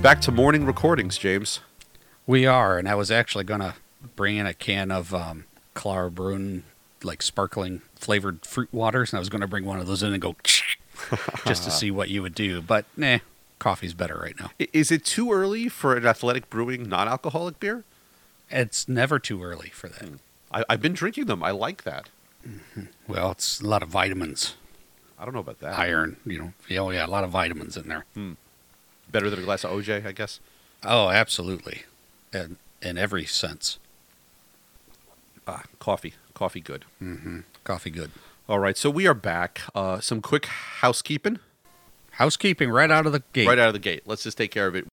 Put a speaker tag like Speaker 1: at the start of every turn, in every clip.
Speaker 1: back to morning recordings, James.
Speaker 2: We are, and I was actually going to bring in a can of Clara Brun, like sparkling flavored fruit waters, and I was going to bring one of those in and go just to see what you would do. But, coffee's better right now.
Speaker 1: Is it too early for an Athletic Brewing non-alcoholic beer?
Speaker 2: It's never too early for that.
Speaker 1: I've been drinking them. I like that.
Speaker 2: Mm-hmm. Well, it's a lot of vitamins.
Speaker 1: I don't know about that.
Speaker 2: Iron, a lot of vitamins in there.
Speaker 1: Better than a glass of OJ, I guess.
Speaker 2: Oh, absolutely. In every sense.
Speaker 1: Coffee good.
Speaker 2: Mm-hmm. Coffee good.
Speaker 1: All right, so we are back. Some quick housekeeping.
Speaker 2: Housekeeping right out of the gate.
Speaker 1: Right out of the gate. Let's just take care of it.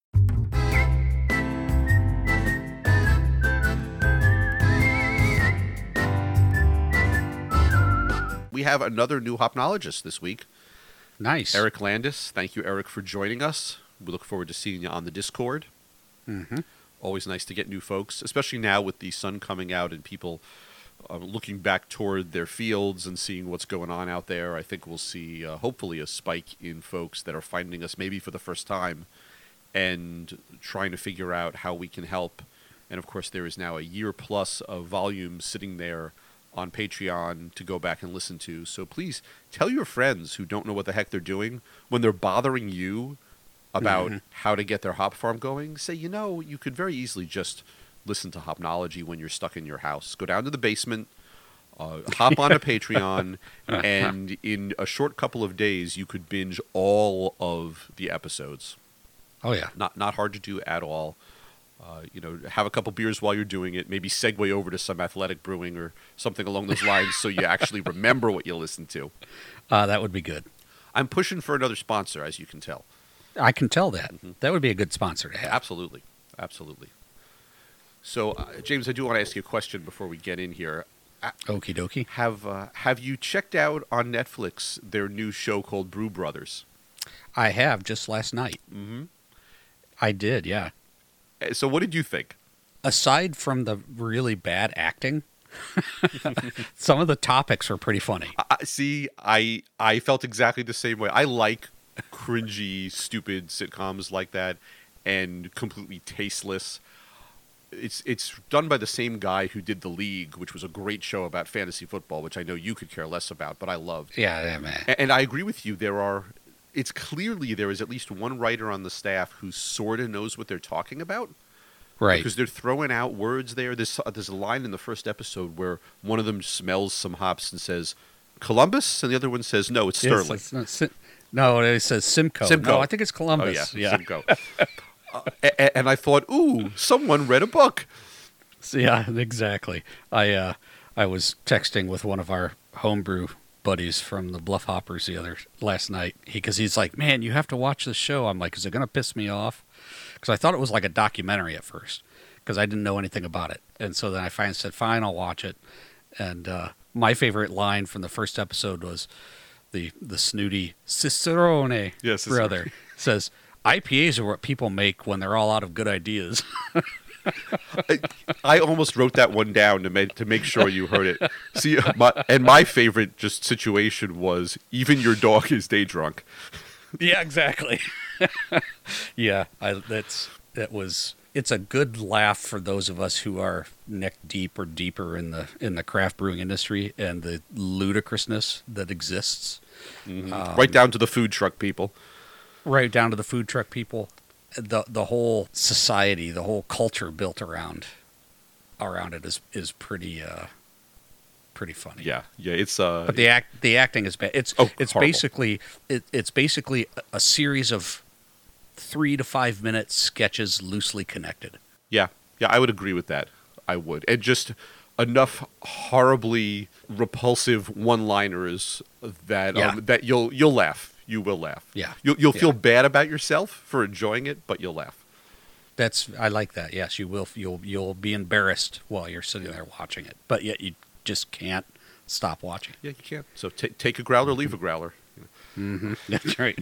Speaker 1: We have another new hopnologist this week.
Speaker 2: Nice.
Speaker 1: Eric Landis. Thank you, Eric, for joining us. We look forward to seeing you on the Discord.
Speaker 2: Mm-hmm.
Speaker 1: Always nice to get new folks, especially now with the sun coming out and people looking back toward their fields and seeing what's going on out there. I think we'll see, hopefully, a spike in folks that are finding us maybe for the first time and trying to figure out how we can help. And, of course, there is now a year plus of volume sitting there on Patreon to go back and listen to. So please tell your friends who don't know what the heck they're doing when they're bothering you about how to get their hop farm going. Say, you could very easily just listen to Hopnology when you're stuck in your house. Go down to the basement, hop on a Patreon, and in a short couple of days, you could binge all of the episodes.
Speaker 2: Oh, yeah.
Speaker 1: Not hard to do at all. Have a couple beers while you're doing it. Maybe segue over to some Athletic Brewing or something along those lines so you actually remember what you listen to.
Speaker 2: That would be good.
Speaker 1: I'm pushing for another sponsor, as you can tell.
Speaker 2: I can tell that. That would be a good sponsor to have.
Speaker 1: Absolutely. So, James, I do want to ask you a question before we get in here.
Speaker 2: Okie dokie.
Speaker 1: Have you checked out on Netflix their new show called Brew Brothers?
Speaker 2: I have, just last night.
Speaker 1: Mm-hmm.
Speaker 2: I did, yeah.
Speaker 1: So what did you think?
Speaker 2: Aside from the really bad acting, some of the topics were pretty funny.
Speaker 1: I felt exactly the same way. I like cringy, stupid sitcoms like that and completely tasteless. It's done by the same guy who did The League, which was a great show about fantasy football, which I know you could care less about, but I loved.
Speaker 2: Yeah, man.
Speaker 1: And I agree with you. It's clearly there is at least one writer on the staff who sort of knows what they're talking about.
Speaker 2: Right.
Speaker 1: Because they're throwing out words there. There's a line in the first episode where one of them smells some hops and says, Columbus? And the other one says, no, it's Sterling.
Speaker 2: No, it says Simcoe. No, I think it's Columbus.
Speaker 1: Oh, yeah. Simcoe. And I thought, ooh, someone read a book.
Speaker 2: Yeah, exactly. I was texting with one of our homebrew buddies from the Bluff Hoppers last night because he's like, man, you have to watch this show. I'm like, is it going to piss me off? Because I thought it was like a documentary at first because I didn't know anything about it. And so then I finally said, fine, I'll watch it. And my favorite line from the first episode was the snooty Cicerone brother says, IPAs are what people make when they're all out of good ideas.
Speaker 1: I almost wrote that one down to make sure you heard it. See, my favorite just situation was even your dog is day drunk.
Speaker 2: Yeah, exactly. Yeah, it's a good laugh for those of us who are neck deep or deeper in the craft brewing industry and the ludicrousness that exists.
Speaker 1: Mm-hmm. Right down to the food truck people.
Speaker 2: Right down to the food truck people. The whole society, the whole culture built around it is pretty funny.
Speaker 1: Yeah, it's
Speaker 2: But the acting is bad. It's basically a series of 3 to 5 minute sketches loosely connected.
Speaker 1: Yeah, I would agree with that. I would, and just enough horribly repulsive one-liners that you'll laugh. You will laugh.
Speaker 2: Yeah.
Speaker 1: You'll feel bad about yourself for enjoying it, but you'll laugh.
Speaker 2: I like that. Yes, you will. You'll be embarrassed while you're sitting there watching it, but yet you just can't stop watching.
Speaker 1: Yeah, you can't. So take a growler, leave a growler.
Speaker 2: Mm-hmm. That's right.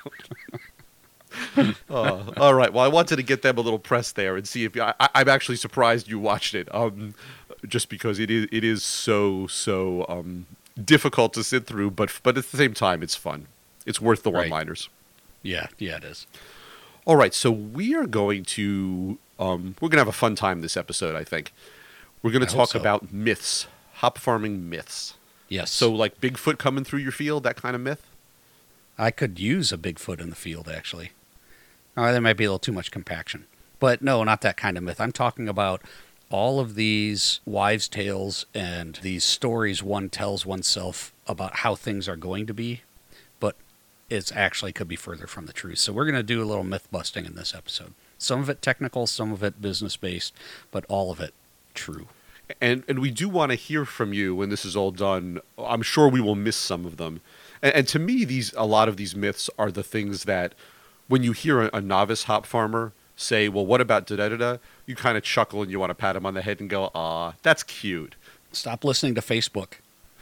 Speaker 1: All right. Well, I wanted to get them a little press there and see if I'm actually surprised you watched it. Just because it is so difficult to sit through, but at the same time, it's fun. It's worth the one-liners.
Speaker 2: Yeah, it is.
Speaker 1: All right, so we are going to we're going to have a fun time this episode, I think. We're going
Speaker 2: I
Speaker 1: to
Speaker 2: hope
Speaker 1: talk
Speaker 2: so.
Speaker 1: about myths, hop farming myths.
Speaker 2: Yes.
Speaker 1: So like Bigfoot coming through your field, that kind of myth?
Speaker 2: I could use a Bigfoot in the field, actually. There might be a little too much compaction. But no, not that kind of myth. I'm talking about all of these wives' tales and these stories one tells oneself about how things are going to be, but it actually could be further from the truth. So we're going to do a little myth busting in this episode. Some of it technical, some of it business-based, but all of it true.
Speaker 1: And we do want to hear from you when this is all done. I'm sure we will miss some of them. And to me, a lot of these myths are the things that when you hear a novice hop farmer say, well, what about da-da-da-da, you kind of chuckle and you want to pat him on the head and go, ah, that's cute.
Speaker 2: Stop listening to Facebook.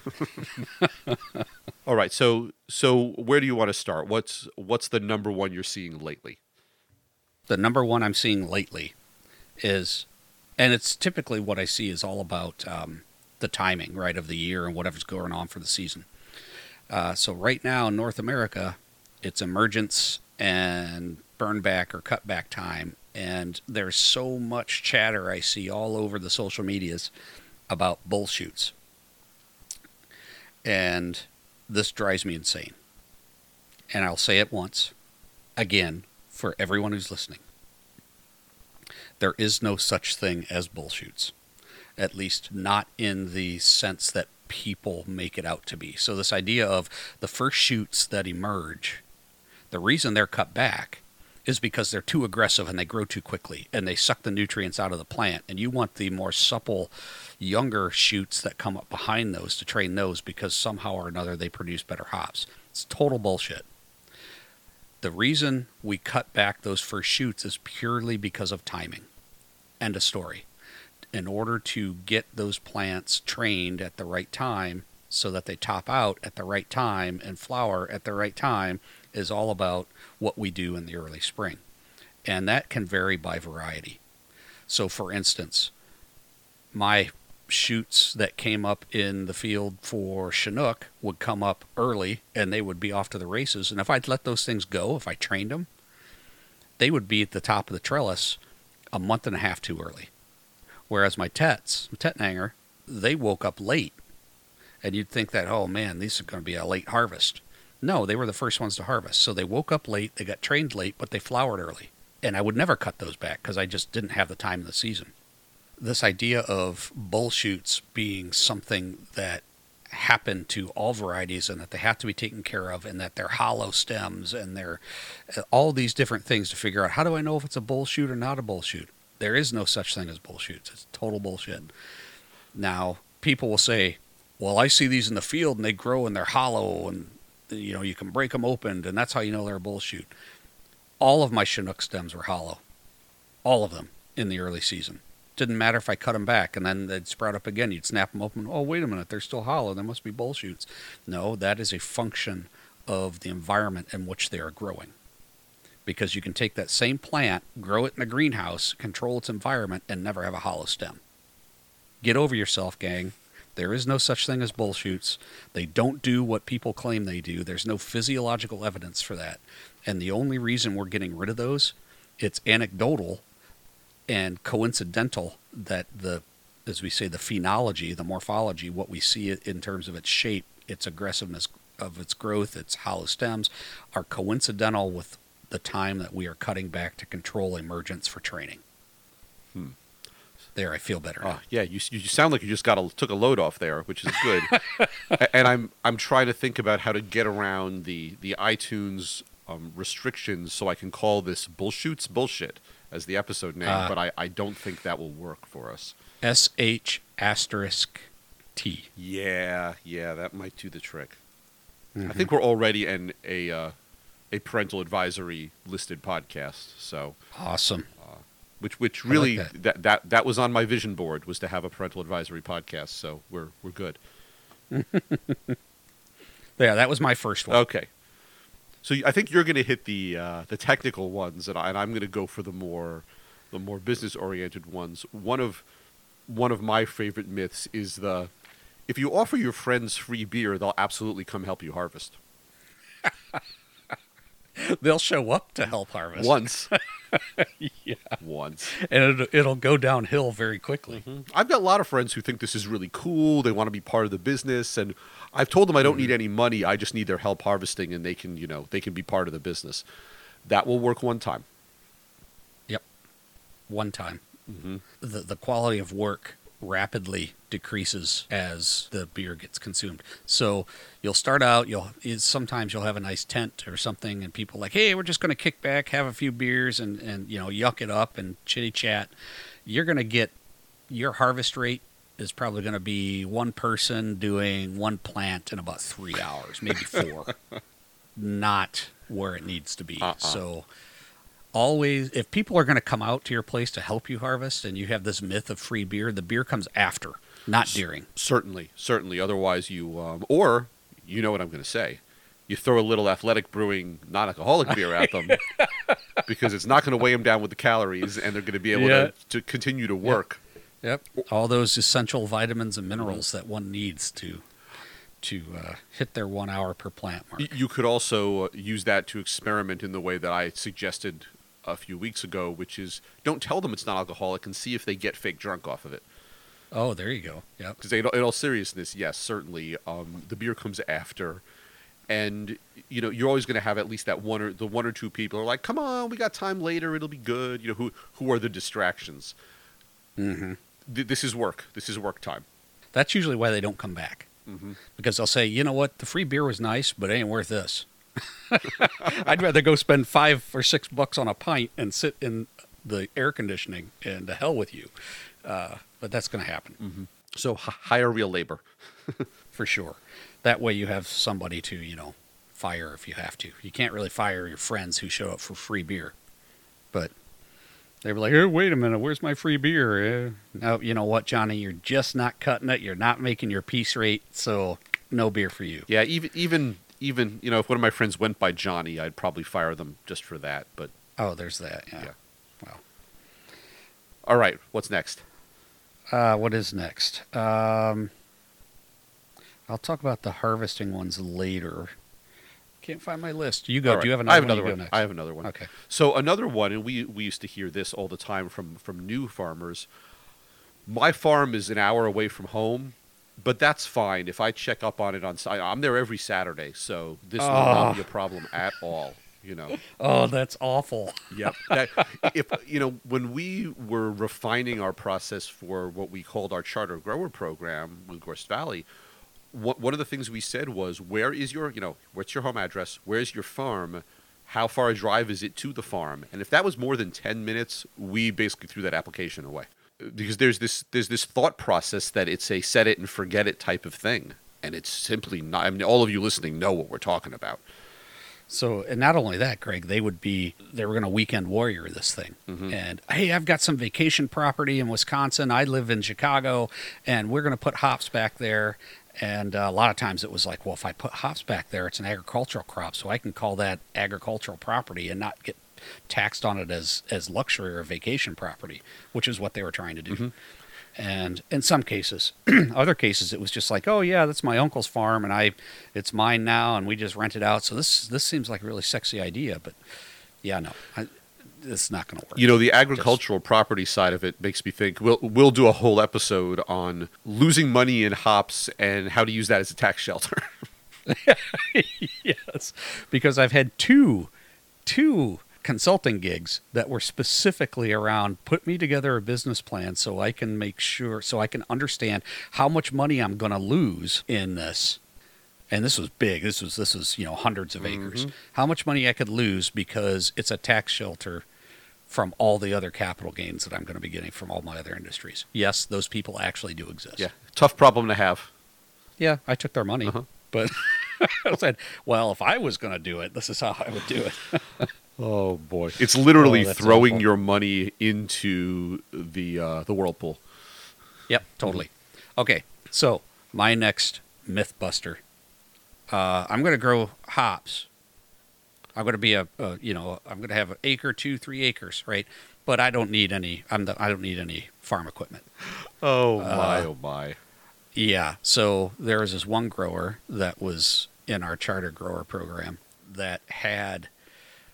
Speaker 1: All right, so where do you want to start? What's the number one you're seeing lately?
Speaker 2: The number one I'm seeing lately is, and it's typically what I see is all about the timing, right, of the year and whatever's going on for the season. So right now in North America, it's emergence and burn back or cut back time. And there's so much chatter I see all over the social medias about bull shoots. And this drives me insane. And I'll say it once, again, for everyone who's listening. There is no such thing as bull shoots. At least not in the sense that people make it out to be. So this idea of the first shoots that emerge, the reason they're cut back is because they're too aggressive and they grow too quickly and they suck the nutrients out of the plant. And you want the more supple, younger shoots that come up behind those to train those because somehow or another they produce better hops. It's total bullshit. The reason we cut back those first shoots is purely because of timing. End of story. In order to get those plants trained at the right time so that they top out at the right time and flower at the right time is all about what we do in the early spring. And that can vary by variety. So for instance, my shoots that came up in the field for Chinook would come up early and they would be off to the races. And if I'd let those things go, if I trained them, they would be at the top of the trellis a month and a half too early. Whereas my Tettnanger, they woke up late. And you'd think that, oh man, these are going to be a late harvest. No, they were the first ones to harvest. So they woke up late, they got trained late, but they flowered early. And I would never cut those back because I just didn't have the time in the season. This idea of bull shoots being something that happen to all varieties and that they have to be taken care of and that they're hollow stems and they're all these different things to figure out, how do I know if it's a bull shoot or not a bull shoot? There is no such thing as bull shoots. It's total bullshit. Now, people will say, well, I see these in the field and they grow and they're hollow and you can break them open and that's how you know they're a bull shoot. All of my Chinook stems were hollow. All of them in the early season. Didn't matter if I cut them back and then they'd sprout up again. You'd snap them open. Oh, wait a minute. They're still hollow. There must be bull shoots. No, that is a function of the environment in which they are growing. Because you can take that same plant, grow it in a greenhouse, control its environment, and never have a hollow stem. Get over yourself, gang. There is no such thing as bull shoots. They don't do what people claim they do. There's no physiological evidence for that. And the only reason we're getting rid of those, it's anecdotal and coincidental that as we say, the phenology, the morphology, what we see in terms of its shape, its aggressiveness of its growth, its hollow stems, are coincidental with the time that we are cutting back to control emergence for training. There, I feel better now.
Speaker 1: Yeah, you sound like you just took a load off there, which is good. And I'm trying to think about how to get around the iTunes restrictions so I can call this Bullshoots Bullshit as the episode name, but I don't think that will work for us.
Speaker 2: SH*T.
Speaker 1: Yeah, that might do the trick. I think we're already in a parental advisory listed podcast, so
Speaker 2: Awesome.
Speaker 1: which really
Speaker 2: like
Speaker 1: that was on my vision board, was to have a parental advisory podcast, so we're good.
Speaker 2: Yeah, that was my first one.
Speaker 1: Okay. So I think you're going to hit the technical ones, and I'm going to go for the more business oriented ones. One of my favorite myths is if you offer your friends free beer, they'll absolutely come help you harvest.
Speaker 2: They'll show up to help harvest.
Speaker 1: Once.
Speaker 2: Yeah.
Speaker 1: Once.
Speaker 2: And it'll go downhill very quickly.
Speaker 1: I've got a lot of friends who think this is really cool. They want to be part of the business, and I've told them I don't need any money. I just need their help harvesting, and they can, they can be part of the business. That will work one time.
Speaker 2: Yep. One time.
Speaker 1: Mm-hmm.
Speaker 2: The quality of work rapidly decreases as the beer gets consumed. So you'll start out, sometimes you'll have a nice tent or something, and people are like, hey, we're just going to kick back, have a few beers, and yuck it up and chitty chat. You're going to get your harvest rate is probably going to be one person doing one plant in about 3 hours, maybe 4. Not where it needs to be. So always, if people are going to come out to your place to help you harvest, and you have this myth of free beer, the beer comes after, not during.
Speaker 1: Certainly. Otherwise, or you know what I'm going to say. You throw a little Athletic Brewing non-alcoholic beer at them because it's not going to weigh them down with the calories, and they're going to be able to continue to work.
Speaker 2: Yep. All those essential vitamins and minerals that one needs to hit their 1 hour per plant mark.
Speaker 1: You could also use that to experiment in the way that I suggested a few weeks ago, which is don't tell them it's not alcoholic and see if they get fake drunk off of it.
Speaker 2: Oh, there you go. Yep.
Speaker 1: Because in all seriousness, yes, certainly, the beer comes after, and you're always going to have at least that one or two people who are like, come on, we got time later, it'll be good. Who are the distractions?
Speaker 2: Mm-hmm.
Speaker 1: This is work. This is work time.
Speaker 2: That's usually why they don't come back.
Speaker 1: Mm-hmm.
Speaker 2: Because they'll say, you know what, the free beer was nice, but it ain't worth this. I'd rather go spend $5 or $6 on a pint and sit in the air conditioning, and to hell with you. But that's going to happen.
Speaker 1: Mm-hmm. So hire real labor.
Speaker 2: For sure. That way you have somebody to, fire if you have to. You can't really fire your friends who show up for free beer. But they were like, hey, wait a minute, where's my free beer? No, you know what, Johnny, you're just not cutting it. You're not making your piece rate, so no beer for you.
Speaker 1: Yeah, even if one of my friends went by Johnny, I'd probably fire them just for that. But
Speaker 2: there's that. Yeah. Well.
Speaker 1: All right, what's next?
Speaker 2: What is next? I'll talk about the harvesting ones later. Can't find my list. You go. Right. Do you have another one?
Speaker 1: I have another one.
Speaker 2: Okay.
Speaker 1: So another one, and we used to hear this all the time from new farmers. My farm is an hour away from home, but that's fine. If I check up on it I'm there every Saturday, so this will not be a problem at all.
Speaker 2: Oh, that's awful.
Speaker 1: Yep. When we were refining our process for what we called our charter grower program with Gorst Valley, one of the things we said was, what's your home address? Where's your farm? How far a drive is it to the farm? And if that was more than 10 minutes, we basically threw that application away. Because there's this thought process that it's a set it and forget it type of thing. And it's simply not. I mean, all of you listening know what we're talking about.
Speaker 2: So, and not only that, Greg, they were going to weekend warrior this thing. Mm-hmm. And, hey, I've got some vacation property in Wisconsin. I live in Chicago, and we're going to put hops back there. And a lot of times it was like, well, if I put hops back there, it's an agricultural crop, so I can call that agricultural property and not get taxed on it as luxury or vacation property, which is what they were trying to do. Mm-hmm. And in some cases, other cases, it was just like, oh, yeah, that's my uncle's farm, and it's mine now, and we just rent it out. So this seems like a really sexy idea, but yeah, no, it's not going to work.
Speaker 1: The agricultural property side of it makes me think we'll do a whole episode on losing money in hops and how to use that as a tax shelter.
Speaker 2: Yes, because I've had two consulting gigs that were specifically around put me together a business plan so I can understand how much money I'm going to lose in this. And this was big. This was hundreds of acres. Mm-hmm. How much money I could lose because it's a tax shelter from all the other capital gains that I'm going to be getting from all my other industries. Yes, those people actually do exist.
Speaker 1: Yeah, tough problem to have.
Speaker 2: Yeah, I took their money, but I said, well, if I was going to do it, this is how I would do it.
Speaker 1: Oh boy, it's literally throwing awful. Your money into the whirlpool.
Speaker 2: Yep, totally. Okay, so my next myth buster. I'm going to grow hops. I'm going to be I'm going to have an acre, 2-3 acres, right? But I don't need any. I don't need any farm equipment.
Speaker 1: Oh my.
Speaker 2: Yeah. So there was this one grower that was in our charter grower program that had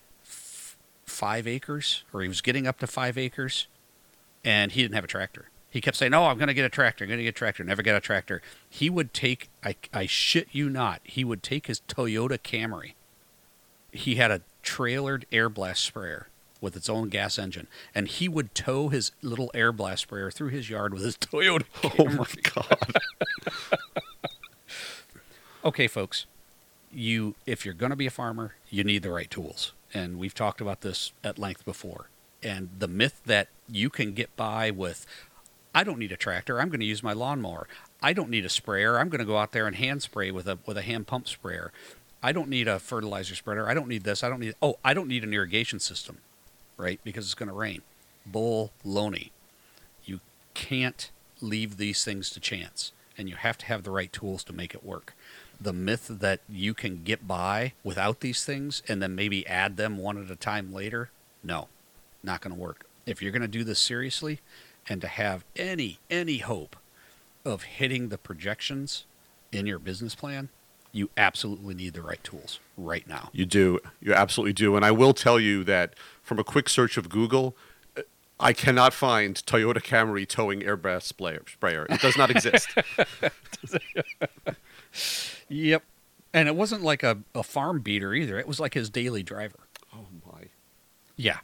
Speaker 2: 5 acres, or he was getting up to 5 acres, and he didn't have a tractor. He kept saying, "Oh, I'm going to get a tractor. I'm going to get a tractor." Never got a tractor. He would take, I shit you not, he would take his Toyota Camry. He had a trailered air blast sprayer with its own gas engine, and he would tow his little air blast sprayer through his yard with his Toyota Camry.
Speaker 1: Oh my God.
Speaker 2: Okay, folks, if you're going to be a farmer, you need the right tools, and we've talked about this at length before. And the myth that you can get by with, I don't need a tractor, I'm going to use my lawnmower. I don't need a sprayer, I'm going to go out there and hand spray with a hand pump sprayer. I don't need a fertilizer spreader. I don't need this. I don't need an irrigation system, right? Because it's going to rain. Bull-loney. You can't leave these things to chance, and you have to have the right tools to make it work. The myth that you can get by without these things and then maybe add them one at a time later, no, not going to work. If you're going to do this seriously and to have any hope of hitting the projections in your business plan, you absolutely need the right tools right now.
Speaker 1: You do. You absolutely do. And I will tell you that from a quick search of Google, I cannot find Toyota Camry towing air blast sprayer. It does not exist.
Speaker 2: Yep. And it wasn't like a farm beater either. It was like his daily driver.
Speaker 1: Oh, my.
Speaker 2: Yeah.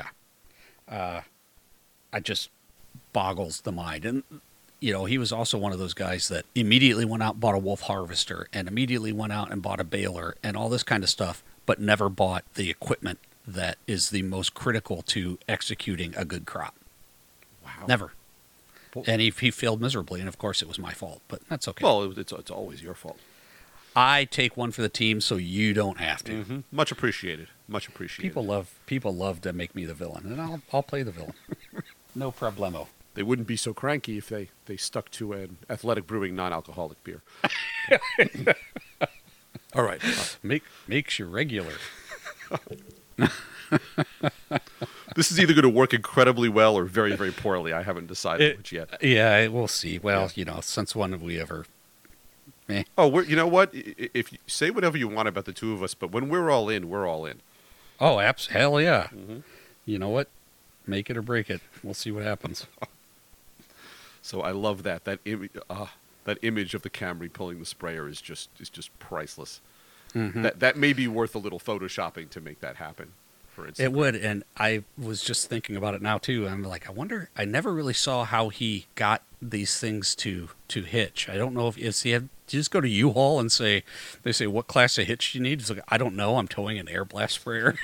Speaker 2: It just boggles the mind. And, he was also one of those guys that immediately went out and bought a Wolf Harvester and immediately went out and bought a baler and all this kind of stuff, but never bought the equipment that is the most critical to executing a good crop.
Speaker 1: Wow.
Speaker 2: Never. And he failed miserably, and of course it was my fault, but that's okay.
Speaker 1: Well, it's always your fault.
Speaker 2: I take one for the team, so you don't have to.
Speaker 1: Mm-hmm. Much appreciated. Much appreciated.
Speaker 2: People love to make me the villain, and I'll play the villain. No problemo.
Speaker 1: They wouldn't be so cranky if they stuck to an Athletic Brewing non-alcoholic beer. All right.
Speaker 2: Makes you regular.
Speaker 1: This is either going to work incredibly well or very, very poorly. I haven't decided which yet.
Speaker 2: Yeah, we'll see. Well, since when have we ever...
Speaker 1: Oh, you know what? If you say whatever you want about the two of us, but when we're all in, we're all in.
Speaker 2: Oh, hell yeah.
Speaker 1: Mm-hmm.
Speaker 2: You know what? Make it or break it. We'll see what happens.
Speaker 1: So I love that image of the Camry pulling the sprayer is just priceless.
Speaker 2: Mm-hmm.
Speaker 1: That may be worth a little photoshopping to make that happen. For instance,
Speaker 2: it would, and I was just thinking about it now too. I'm like, I wonder. I never really saw how he got these things to hitch. I don't know if he had. You just go to U-Haul and they say, what class of hitch do you need? It's like, I don't know. I'm towing an air blast sprayer.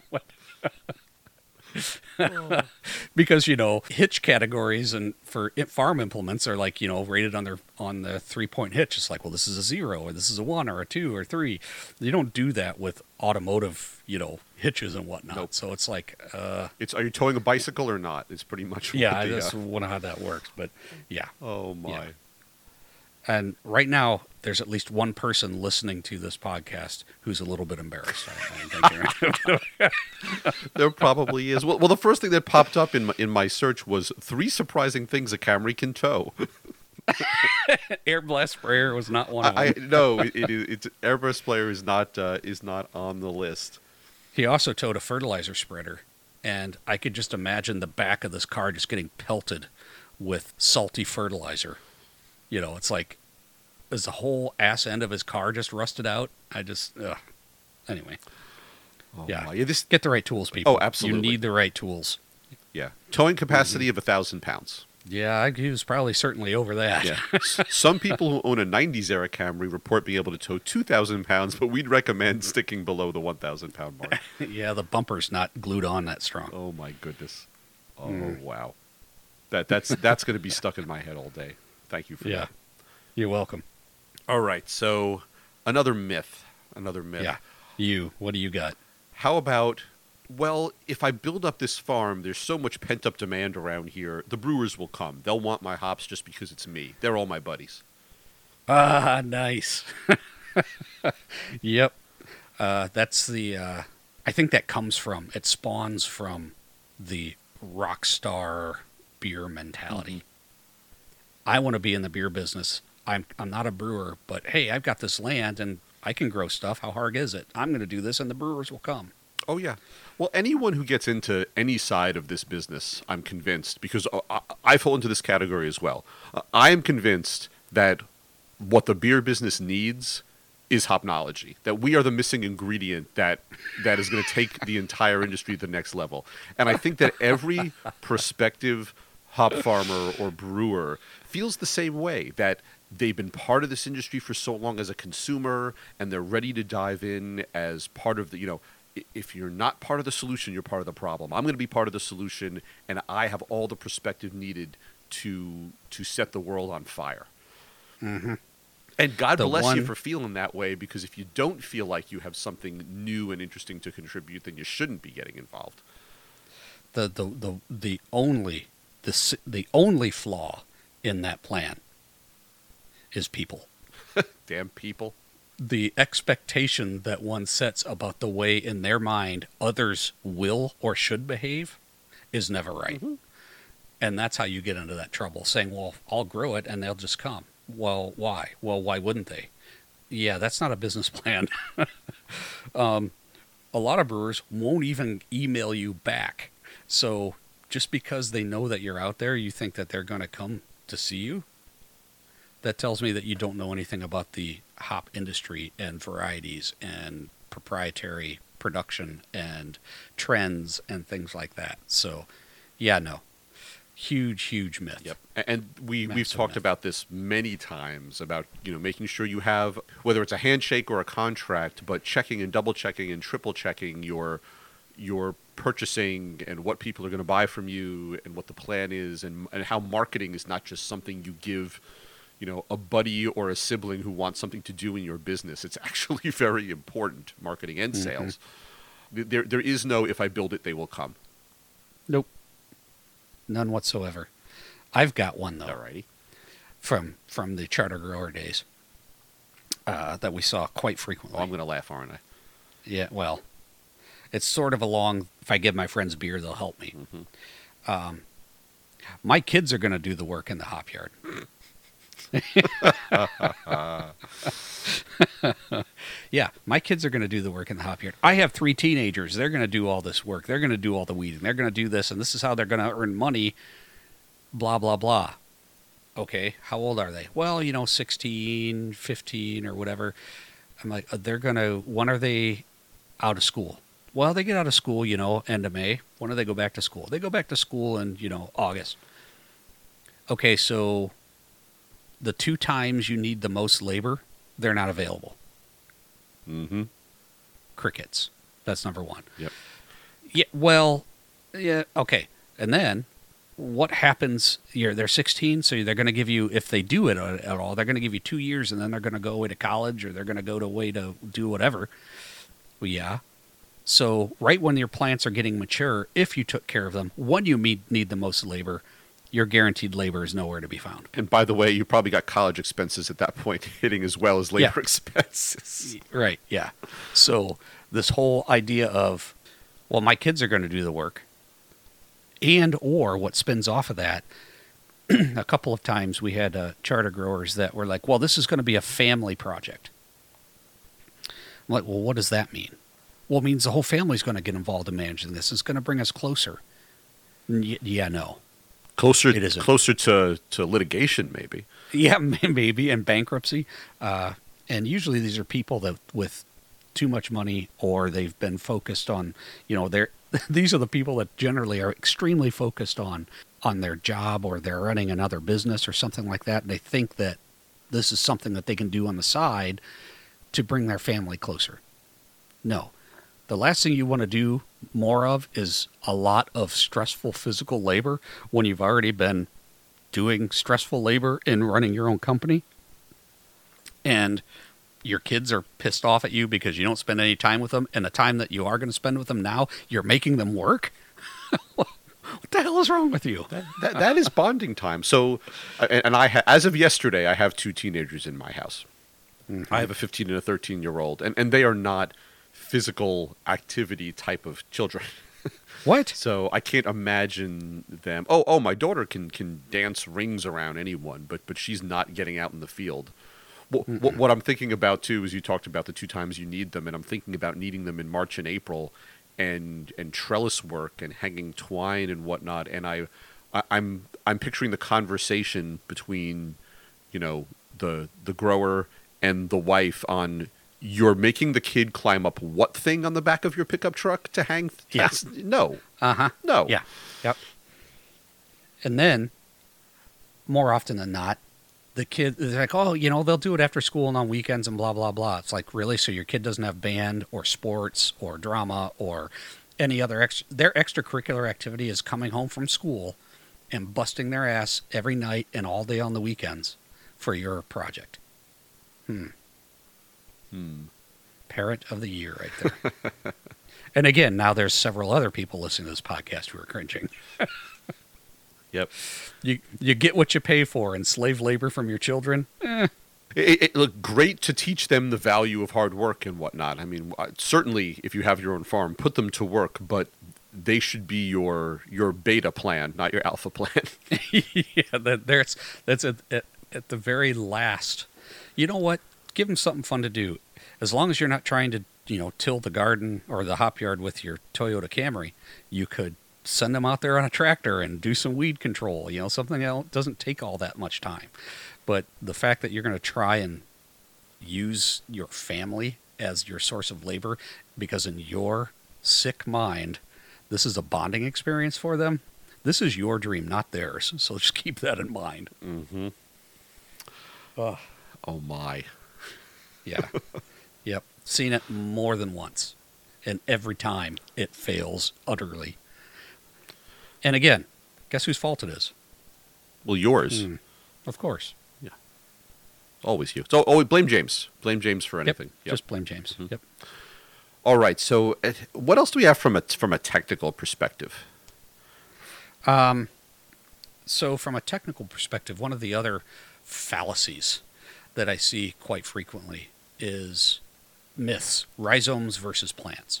Speaker 2: Because hitch categories and for farm implements are like rated on the 3-point hitch. It's like, well, this is a 0 or this is a 1 or a 2 or 3. You don't do that with automotive hitches and whatnot.
Speaker 1: Nope.
Speaker 2: So it's like
Speaker 1: are you towing a bicycle or not? It's pretty much
Speaker 2: that's how that works. But yeah.
Speaker 1: Oh my.
Speaker 2: Yeah. And right now, there's at least one person listening to this podcast who's a little bit embarrassed.
Speaker 1: There probably is. Well, the first thing that popped up in my search was 3 surprising things a Camry can tow.
Speaker 2: Air blast sprayer was not one of them.
Speaker 1: No, it's air blast sprayer is not on the list.
Speaker 2: He also towed a fertilizer spreader, and I could just imagine the back of this car just getting pelted with salty fertilizer. It's like, is the whole ass end of his car just rusted out? Anyway.
Speaker 1: Oh,
Speaker 2: yeah.
Speaker 1: my.
Speaker 2: Get the right tools, people.
Speaker 1: Oh, absolutely.
Speaker 2: You need the right tools.
Speaker 1: Yeah. Towing capacity of 1,000 pounds.
Speaker 2: Yeah, he was probably certainly over that.
Speaker 1: Yeah. Some people who own a 90s era Camry report being able to tow 2,000 pounds, but we'd recommend sticking below the 1,000 pound mark.
Speaker 2: Yeah, the bumper's not glued on that strong.
Speaker 1: Oh, my goodness. Oh, wow. That's going to be stuck in my head all day. Thank you for that.
Speaker 2: You're welcome.
Speaker 1: All right, so another myth.
Speaker 2: Yeah. What do you got?
Speaker 1: How about, well, if I build up this farm, there's so much pent-up demand around here, the brewers will come. They'll want my hops just because it's me. They're all my buddies.
Speaker 2: Ah, nice. Yep. That's the, I think that it spawns from the rock star beer mentality. Mm-hmm. I want to be in the beer business. I'm not a brewer, but hey, I've got this land and I can grow stuff. How hard is it? I'm going to do this and the brewers will come.
Speaker 1: Oh, yeah. Well, anyone who gets into any side of this business, I'm convinced, because I fall into this category as well. I am convinced that what the beer business needs is hopnology. That we are the missing ingredient that is going to take the entire industry to the next level. And I think that every prospective hop farmer or brewer feels the same way, that they've been part of this industry for so long as a consumer, and they're ready to dive in as part of the, if you're not part of the solution, you're part of the problem. I'm going to be part of the solution, and I have all the perspective needed to set the world on fire.
Speaker 2: Mm-hmm.
Speaker 1: And God bless you for feeling that way, because if you don't feel like you have something new and interesting to contribute, then you shouldn't be getting involved.
Speaker 2: The only flaw in that plan is people.
Speaker 1: Damn people.
Speaker 2: The expectation that one sets about the way in their mind others will or should behave is never right. Mm-hmm. And that's how you get into that trouble, saying, well, I'll grow it and they'll just come. Well, why? Well, why wouldn't they? Yeah, that's not a business plan. A lot of brewers won't even email you back. So just because they know that you're out there, you think that they're going to come to see you? That tells me that you don't know anything about the hop industry and varieties and proprietary production and trends and things like that. So, yeah, no. Huge myth.
Speaker 1: Yep. And we've talked about this many times, about making sure you have, whether it's a handshake or a contract, but checking and double checking and triple checking your purchasing and what people are going to buy from you and what the plan is, and how marketing is not just something you give a buddy or a sibling who wants something to do in your business. It's actually very important, marketing and sales. Mm-hmm. There is no, if I build it, they will come.
Speaker 2: Nope. None whatsoever. I've got one, though.
Speaker 1: Alrighty.
Speaker 2: From the Charter Grower days that we saw quite frequently.
Speaker 1: Oh, I'm going to laugh, aren't I?
Speaker 2: Yeah, well, it's sort of along, if I give my friends beer, they'll help me. Mm-hmm. My kids are going to do the work in the hop yard. Yeah, my kids are going to do the work in the hop yard. I have 3 teenagers. They're going to do all this work. They're going to do all the weeding. They're going to do this, and this is how they're going to earn money, blah, blah, blah. Okay, how old are they? Well, 16, 15, or whatever. I'm like, when are they out of school? Well, they get out of school, end of May. When do they go back to school? They go back to school in, August. Okay, so the 2 times you need the most labor, they're not available.
Speaker 1: Mm-hmm.
Speaker 2: Crickets. That's number 1.
Speaker 1: Yep.
Speaker 2: Yeah. Well. Yeah. Okay. And then, what happens? They're 16, so they're going to give you, if they do it at all, they're going to give you 2 years, and then they're going to go away to college, or they're going to go away to do whatever. Well, yeah. So right when your plants are getting mature, if you took care of them, when you need the most labor, your guaranteed labor is nowhere to be found.
Speaker 1: And by the way, you probably got college expenses at that point hitting as well as labor expenses.
Speaker 2: Right, yeah. So this whole idea of, well, my kids are going to do the work, and or what spins off of that, a couple of times we had charter growers that were like, well, this is going to be a family project. I'm like, well, what does that mean? Well, it means the whole family's going to get involved in managing this. It's going to bring us closer. Yeah, no.
Speaker 1: Closer to litigation, maybe.
Speaker 2: Yeah, maybe, and bankruptcy. And usually these are people that with too much money, or they've been focused on, these are the people that generally are extremely focused on their job, or they're running another business or something like that. And they think that this is something that they can do on the side to bring their family closer. No. The last thing you want to do more of is a lot of stressful physical labor when you've already been doing stressful labor in running your own company, and your kids are pissed off at you because you don't spend any time with them, and the time that you are going to spend with them now, you're making them work. What the hell is wrong with you?
Speaker 1: That is bonding time. So, and as of yesterday, I have 2 teenagers in my house. Mm-hmm. I have a 15 and a 13-year-old, and they are not physical activity type of children.
Speaker 2: What?
Speaker 1: So I can't imagine them. Oh, my daughter can dance rings around anyone, but she's not getting out in the field. What I'm thinking about too is, you talked about the 2 times you need them, and I'm thinking about needing them in March and April, and trellis work and hanging twine and whatnot. And I'm picturing the conversation between, you know, the grower and the wife on, you're making the kid climb up what thing on the back of your pickup truck to hang?
Speaker 2: Yeah.
Speaker 1: No.
Speaker 2: Uh-huh.
Speaker 1: No.
Speaker 2: Yeah. Yep. And then, more often than not, the kid is like, oh, you know, they'll do it after school and on weekends and blah, blah, blah. It's like, really? So your kid doesn't have band or sports or drama or any other their extracurricular activity is coming home from school and busting their ass every night and all day on the weekends for your project. Parent of the year right there. And again, now there's several other people listening to this podcast who are cringing.
Speaker 1: Yep.
Speaker 2: You get what you pay for, and slave labor from your children.
Speaker 1: It looked great to teach them the value of hard work and whatnot. I mean, certainly if you have your own farm, put them to work, but they should be your beta plan, not your alpha plan.
Speaker 2: Yeah, that's at the very last. You know what? Give them something fun to do. As long as you're not trying to, you know, till the garden or the hop yard with your Toyota Camry, you could send them out there on a tractor and do some weed control, you know, something that doesn't take all that much time. But the fact that you're going to try and use your family as your source of labor, because in your sick mind, this is a bonding experience for them. This is your dream, not theirs. So just keep that in mind.
Speaker 1: Mm-hmm. Oh my.
Speaker 2: Yeah. Yep. Seen it more than once. And every time it fails utterly. And again, guess whose fault it is?
Speaker 1: Well, yours.
Speaker 2: Of course.
Speaker 1: Yeah. Always you. So always blame James. Blame James for anything.
Speaker 2: Yep. Just blame James.
Speaker 1: Mm-hmm.
Speaker 2: Yep.
Speaker 1: All right. So what else do we have from a technical perspective?
Speaker 2: So from a technical perspective, one of the other fallacies that I see quite frequently is myths, rhizomes versus plants.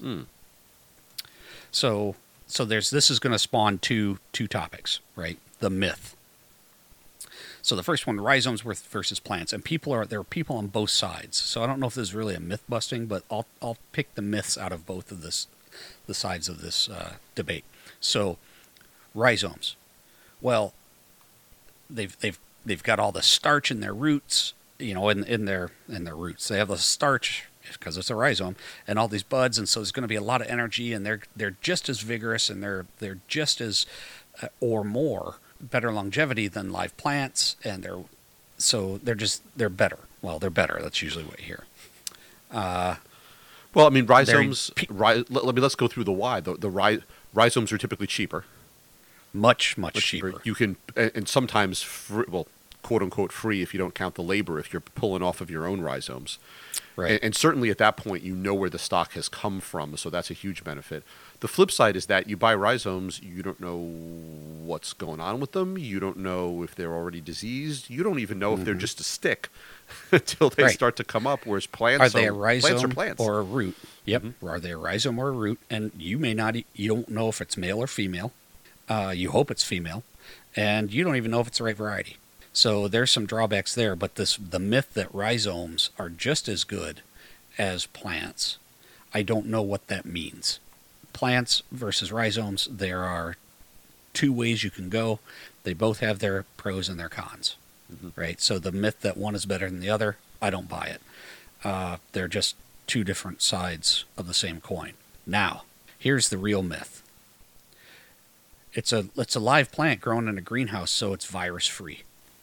Speaker 2: So this is going to spawn two topics, right? The myth. So the first one, rhizomes versus plants, and there are people on both sides. So I don't know if this is really a myth busting, but I'll pick the myths out of both of the sides of this debate. So rhizomes, well, they've got all the starch in their roots, you know, in their roots. They have the starch because it's a rhizome and all these buds, and so there's going to be a lot of energy, and they're just as vigorous, and they're just as or more better longevity than live plants, and they're better. Well, they're better. That's usually what you hear.
Speaker 1: Well, I mean, rhizomes. Let's go through the why. The rhizomes are typically cheaper.
Speaker 2: Much cheaper.
Speaker 1: You can, and sometimes quote unquote free if you don't count the labor if you're pulling off of your own rhizomes.
Speaker 2: Right.
Speaker 1: And certainly at that point, you know where the stock has come from, so that's a huge benefit. The flip side is that you buy rhizomes, you don't know what's going on with them. You don't know if they're already diseased. You don't even know if they're just a stick until they start to come up, whereas plants
Speaker 2: are they a rhizome
Speaker 1: plants.
Speaker 2: or a root? Yep. Are they a rhizome or a root? And you don't know if it's male or female. You hope it's female, and you don't even know if it's the right variety. So there's some drawbacks there, but the myth that rhizomes are just as good as plants, I don't know what that means. Plants versus rhizomes, there are two ways you can go. They both have their pros and their cons, right? So the myth that one is better than the other, I don't buy it. They're just two different sides of the same coin. Now, here's the real myth. It's a live plant grown in a greenhouse, so it's virus-free.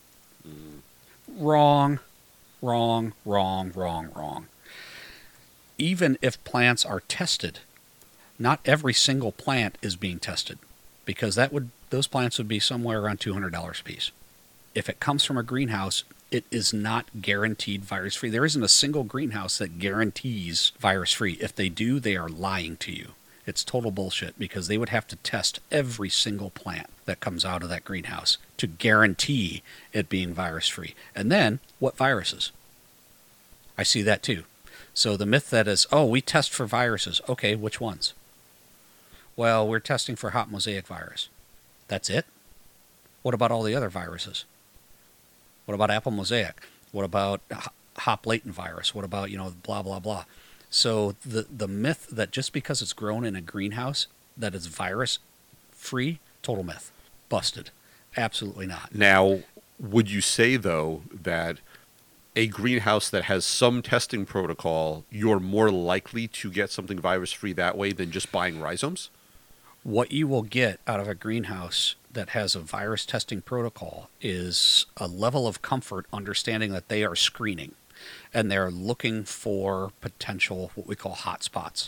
Speaker 2: Wrong. Even if plants are tested, not every single plant is being tested, because those plants would be somewhere around $200 a piece. If it comes from a greenhouse, it is not guaranteed virus-free. There isn't a single greenhouse that guarantees virus-free. If they do, they are lying to you. It's total bullshit, because they would have to test every single plant that comes out of that greenhouse to guarantee it being virus-free. And then, what viruses? I see that too. So the myth that is, we test for viruses. Okay, which ones? Well, we're testing for hop mosaic virus. That's it? What about all the other viruses? What about apple mosaic? What about hop latent virus? What about, blah, blah, blah? So the myth that just because it's grown in a greenhouse that it's virus free, total myth. Busted. Absolutely not.
Speaker 1: Now, would you say, though, that a greenhouse that has some testing protocol, you're more likely to get something virus-free that way than just buying rhizomes?
Speaker 2: What you will get out of a greenhouse that has a virus testing protocol is a level of comfort understanding that they are screening and they're looking for potential, what we call hotspots.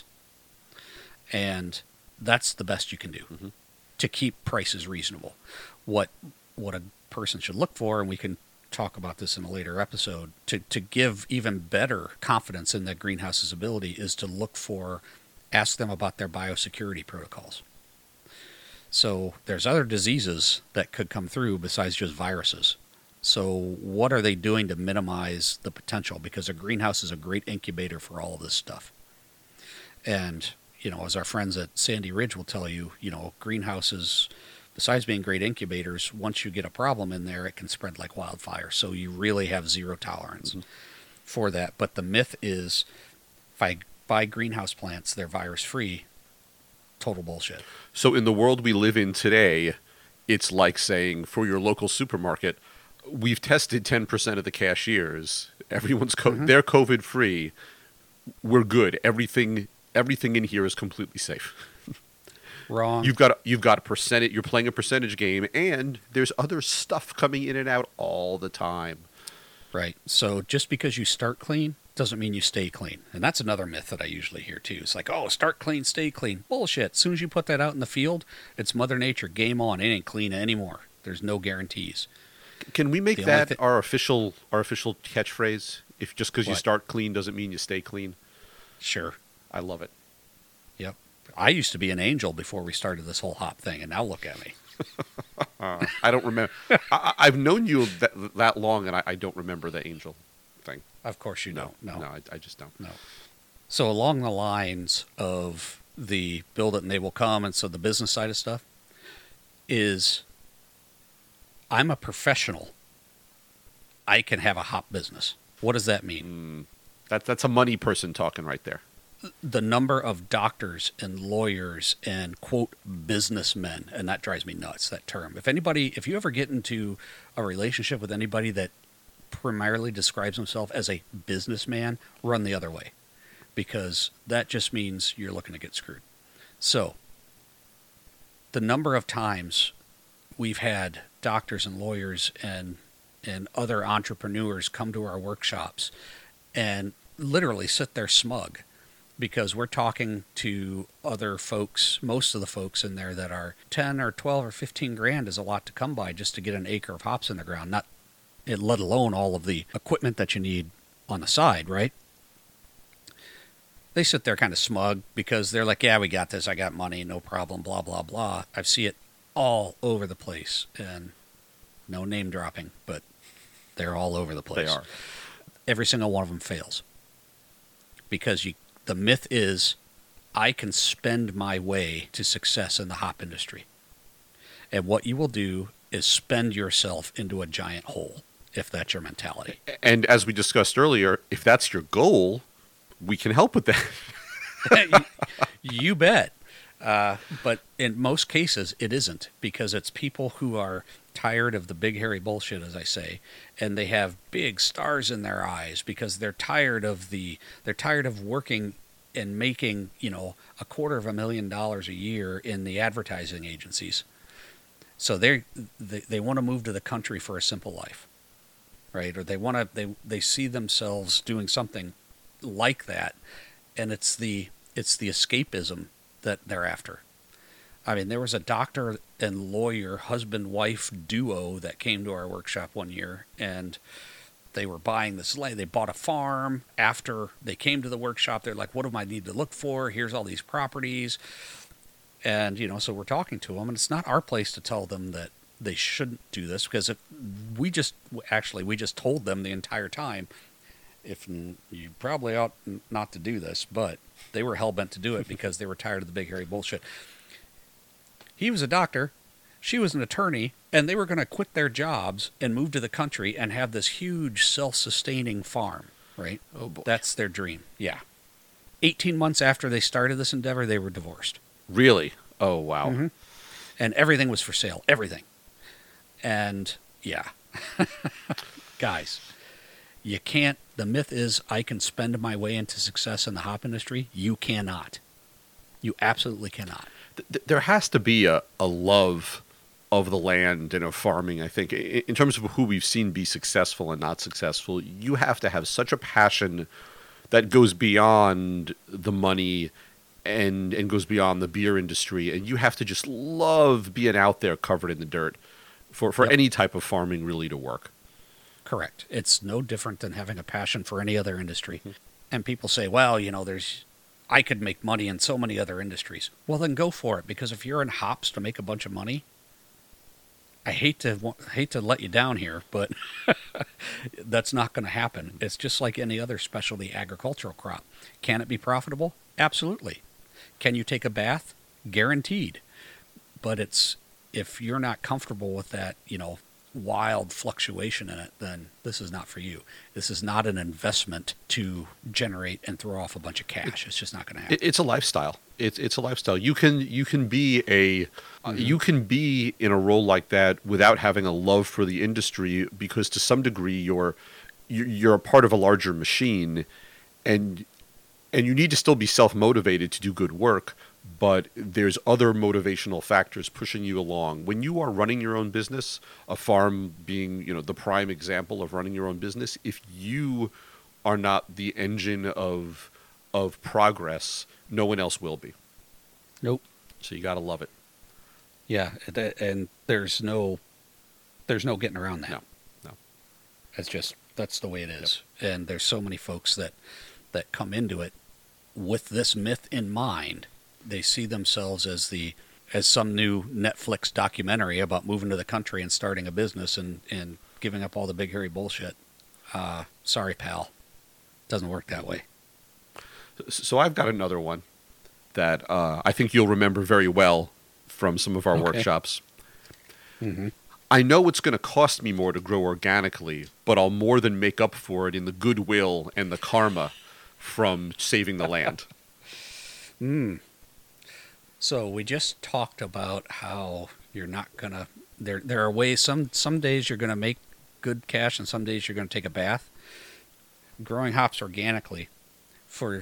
Speaker 2: And that's the best you can do to keep prices reasonable. What a person should look for, and we can talk about this in a later episode, to give even better confidence in the greenhouse's ability is to ask them about their biosecurity protocols. So there's other diseases that could come through besides just viruses. So what are they doing to minimize the potential? Because a greenhouse is a great incubator for all of this stuff. And, as our friends at Sandy Ridge will tell you, greenhouses, besides being great incubators, once you get a problem in there, it can spread like wildfire. So you really have zero tolerance for that. But the myth is, if I buy greenhouse plants, they're virus-free. Total bullshit.
Speaker 1: So in the world we live in today, it's like saying for your local supermarket, we've tested 10% of the cashiers. Everyone's they're COVID-free. We're good. Everything in here is completely safe.
Speaker 2: Wrong.
Speaker 1: You've got a percentage. You're playing a percentage game, and there's other stuff coming in and out all the time.
Speaker 2: Right. So just because you start clean doesn't mean you stay clean. And that's another myth that I usually hear too. It's like, oh, start clean, stay clean. Bullshit. As soon as you put that out in the field, it's Mother Nature. Game on. It ain't clean anymore. There's no guarantees.
Speaker 1: Can we make that our official catchphrase? If just because you start clean doesn't mean you stay clean.
Speaker 2: Sure.
Speaker 1: I love it.
Speaker 2: Yep. I used to be an angel before we started this whole hop thing, and now look at me.
Speaker 1: I don't remember. I've known you that long, and I don't remember the angel thing.
Speaker 2: Of course you don't. No,
Speaker 1: I just don't.
Speaker 2: No. So along the lines of the build it and they will come, and so the business side of stuff is, I'm a professional. I can have a hop business. What does that mean?
Speaker 1: That's a money person talking right there.
Speaker 2: The number of doctors and lawyers and quote businessmen, and that drives me nuts, that term. If you ever get into a relationship with anybody that primarily describes himself as a businessman, run the other way, because that just means you're looking to get screwed. So the number of times we've had doctors and lawyers and other entrepreneurs come to our workshops and literally sit there smug because we're talking to other folks, most of the folks in there that are 10 or 12 or 15 grand is a lot to come by just to get an acre of hops in the ground, let alone all of the equipment that you need on the side, right? They sit there kind of smug because they're like, yeah, we got this. I got money, no problem, blah, blah, blah. I see it all over the place, and no name dropping, but they're all over the place.
Speaker 1: They are.
Speaker 2: Every single one of them fails because the myth is I can spend my way to success in the hop industry. And what you will do is spend yourself into a giant hole if that's your mentality.
Speaker 1: And as we discussed earlier, if that's your goal, we can help with that.
Speaker 2: You bet. But in most cases, it isn't, because it's people who are tired of the big hairy bullshit, as I say, and they have big stars in their eyes because they're tired of working and making, $250,000 a year in the advertising agencies. So they want to move to the country for a simple life, right? Or they see themselves doing something like that, and it's the escapism that they're after. I mean, there was a doctor and lawyer husband-wife duo that came to our workshop one year, and they were buying this land. They bought a farm. After they came to the workshop, they're like, what do I need to look for? Here's all these properties. And, so we're talking to them, and it's not our place to tell them that they shouldn't do this, because we just told them the entire time, if you probably ought not to do this, but they were hell-bent to do it because they were tired of the big hairy bullshit. He was a doctor, she was an attorney, and they were going to quit their jobs and move to the country and have this huge self-sustaining farm, right?
Speaker 1: Oh, boy.
Speaker 2: That's their dream. Yeah. 18 months after they started this endeavor, they were divorced.
Speaker 1: Really? Oh, wow.
Speaker 2: Mhm. And everything was for sale. Everything. And yeah, guys, you can't. The myth is I can spend my way into success in the hop industry. You cannot. You absolutely cannot.
Speaker 1: There has to be a love of the land and of farming, I think. In terms of who we've seen be successful and not successful, you have to have such a passion that goes beyond the money and goes beyond the beer industry. And you have to just love being out there covered in the dirt for
Speaker 2: Yep.
Speaker 1: any type of farming really to work.
Speaker 2: Correct. It's no different than having a passion for any other industry. And people say, well, I could make money in so many other industries. Well, then go for it. Because if you're in hops to make a bunch of money, I hate to let you down here, but that's not going to happen. It's just like any other specialty agricultural crop. Can it be profitable? Absolutely. Can you take a bath? Guaranteed. But if you're not comfortable with that, wild fluctuation in it, then this is not for you. This is not an investment to generate and throw off a bunch of cash. It's just not going to happen.
Speaker 1: It's a lifestyle. It's a lifestyle. You can be you can be in a role like that without having a love for the industry, because to some degree you're a part of a larger machine, and you need to still be self-motivated to do good work, but there's other motivational factors pushing you along. When you are running your own business, a farm being, the prime example of running your own business, if you are not the engine of progress, no one else will be.
Speaker 2: Nope.
Speaker 1: So you got to love it.
Speaker 2: Yeah, and there's no getting around that.
Speaker 1: No.
Speaker 2: That's the way it is. Yep. And there's so many folks that come into it with this myth in mind. They see themselves as some new Netflix documentary about moving to the country and starting a business and giving up all the big hairy bullshit. Sorry, pal. Doesn't work that way.
Speaker 1: So I've got another one that I think you'll remember very well from some of our workshops.
Speaker 2: Mm-hmm.
Speaker 1: I know it's going to cost me more to grow organically, but I'll more than make up for it in the goodwill and the karma from saving the land.
Speaker 2: So we just talked about how you're not going to... There are ways... Some days you're going to make good cash and some days you're going to take a bath. Growing hops organically for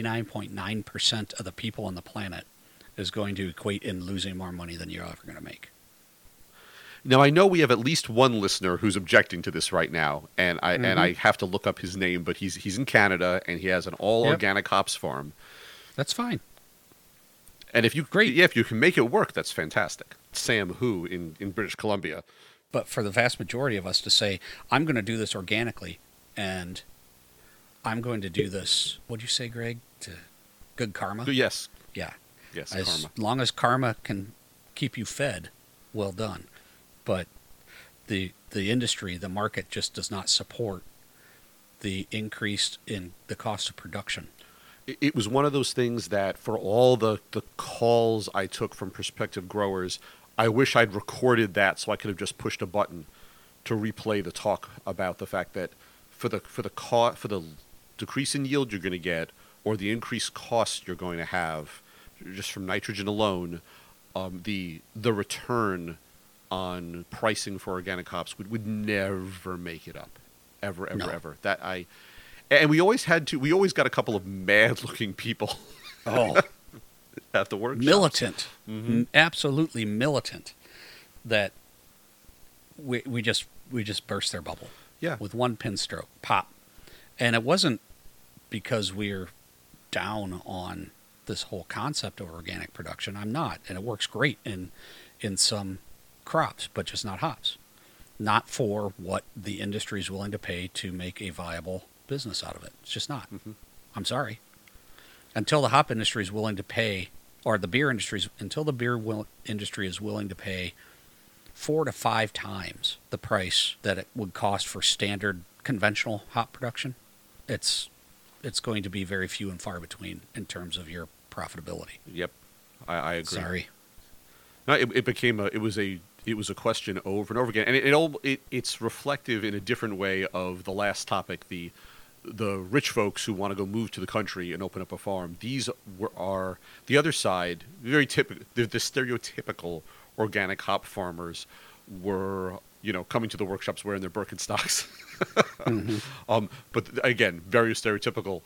Speaker 2: 99.9% of the people on the planet is going to equate in losing more money than you're ever going to make.
Speaker 1: Now, I know we have at least one listener who's objecting to this right now, and I have to look up his name, but he's in Canada, and he has an all-organic hops farm.
Speaker 2: That's fine.
Speaker 1: And if you can make it work, that's fantastic. Sam Hu in British Columbia.
Speaker 2: But for the vast majority of us to say, I'm going to do this organically, and I'm going to do this, what'd you say, Greg? To good karma?
Speaker 1: Yes.
Speaker 2: Yeah.
Speaker 1: Yes,
Speaker 2: as
Speaker 1: karma.
Speaker 2: long as karma can keep you fed, well done. But the industry, the market just does not support the increase in the cost of production.
Speaker 1: It was one of those things that for all the calls I took from prospective growers, I wish I'd recorded that so I could have just pushed a button to replay the talk about the fact that for the decrease in yield you're going to get, or the increased cost you're going to have just from nitrogen alone, the return on pricing for organic hops would never make it up, ever. And we always got a couple of mad looking people at the workshop.
Speaker 2: Militant,
Speaker 1: Mm-hmm.
Speaker 2: absolutely militant, that we just burst their bubble.
Speaker 1: Yeah.
Speaker 2: With one pin stroke, pop. And it wasn't because we're down on this whole concept of organic production. I'm not, and it works great in some crops, but just not hops. Not for what the industry is willing to pay to make a viable business out of it. It's just not.
Speaker 1: Mm-hmm.
Speaker 2: I'm sorry. Until the hop industry is willing to pay, or the beer industry, until the beer industry is willing to pay 4 to 5 times the price that it would cost for standard conventional hop production, it's going to be very few and far between in terms of your profitability.
Speaker 1: Yep, I agree.
Speaker 2: Sorry.
Speaker 1: No, it was a question over and over again, and it's reflective in a different way of the last topic, the the rich folks who want to go move to the country and open up a farm. These are the other side, very typical, the stereotypical organic hop farmers were, coming to the workshops wearing their Birkenstocks. But again, very stereotypical,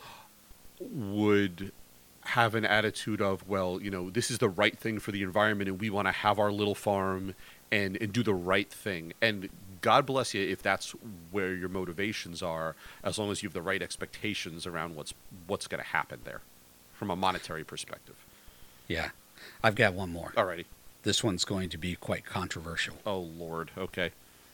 Speaker 1: would have an attitude of, well, this is the right thing for the environment and we want to have our little farm and do the right thing. And God bless you if that's where your motivations are, as long as you have the right expectations around what's going to happen there from a monetary perspective.
Speaker 2: Yeah. I've got one more.
Speaker 1: Alrighty.
Speaker 2: This one's going to be quite controversial.
Speaker 1: Oh, Lord. Okay.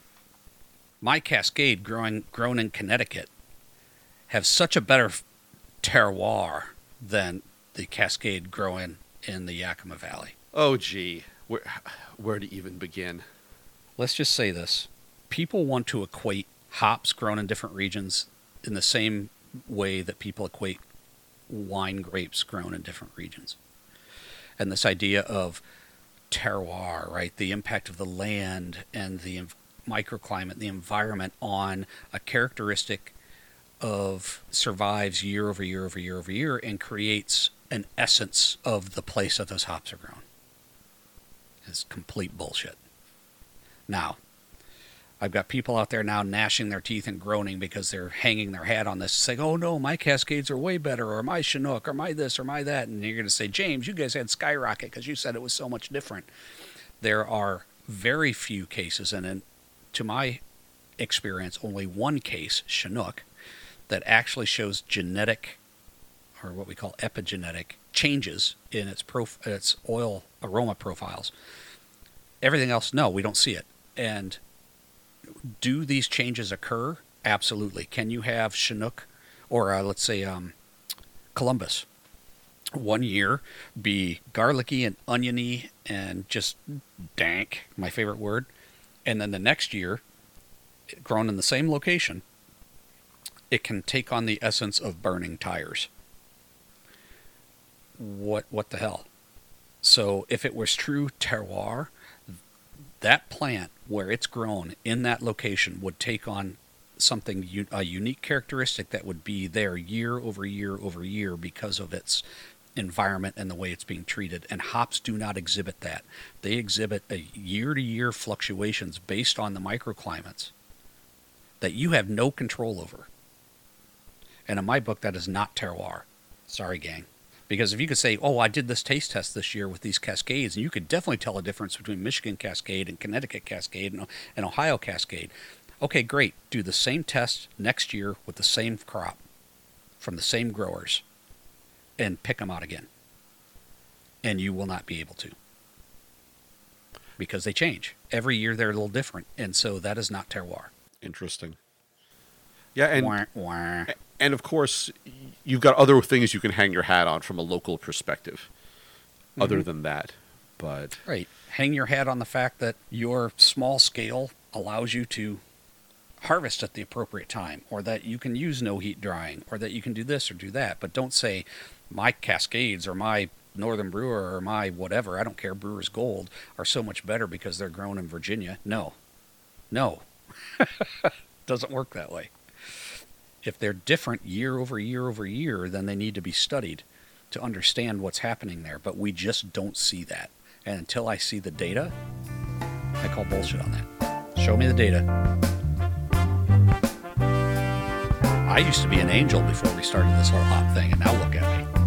Speaker 2: My Cascade grown in Connecticut have such a better terroir than the Cascade growing in the Yakima Valley.
Speaker 1: Oh, gee. Where to even begin?
Speaker 2: Let's just say this. People want to equate hops grown in different regions in the same way that people equate wine grapes grown in different regions. And this idea of terroir, right? The impact of the land and the microclimate, the environment on a characteristic of survives year over year over year over year and creates an essence of the place that those hops are grown. It's complete bullshit. Now, I've got people out there now gnashing their teeth and groaning because they're hanging their hat on this, saying, oh no, my Cascades are way better, or my Chinook, or my this, or my that. And you're going to say, James, you guys had Skyrocket because you said it was so much different. There are very few cases, and to my experience, only one case, Chinook, that actually shows genetic, or what we call epigenetic, changes in its oil aroma profiles. Everything else, no, we don't see it. And do these changes occur? Absolutely. Can you have Chinook, or let's say Columbus, one year be garlicky and oniony and just dank, my favorite word, and then the next year, grown in the same location, it can take on the essence of burning tires? What the hell? So if it was true terroir, that plant where it's grown in that location would take on something, a unique characteristic that would be there year over year over year because of its environment and the way it's being treated. And hops do not exhibit that. They exhibit a year-to-year fluctuations based on the microclimates that you have no control over. And in my book, that is not terroir. Sorry, gang. Because if you could say, oh, I did this taste test this year with these Cascades, and you could definitely tell a difference between Michigan Cascade and Connecticut Cascade and Ohio Cascade. Okay, great. Do the same test next year with the same crop from the same growers and pick them out again. And you will not be able to. Because they change. Every year they're a little different. And so that is not terroir.
Speaker 1: Interesting. Yeah, and
Speaker 2: Wah, wah.
Speaker 1: And of course, you've got other things you can hang your hat on from a local perspective, other than that. But
Speaker 2: right, hang your hat on the fact that your small scale allows you to harvest at the appropriate time, or that you can use no heat drying, or that you can do this or do that. But don't say my Cascades or my Northern Brewer or my whatever, I don't care, Brewer's Gold, are so much better because they're grown in Virginia. No. Doesn't work that way. If they're different year over year over year, then they need to be studied to understand what's happening there. But we just don't see that. And until I see the data, I call bullshit on that. Show me the data. I used to be an angel before we started this whole hop thing, and now look at me.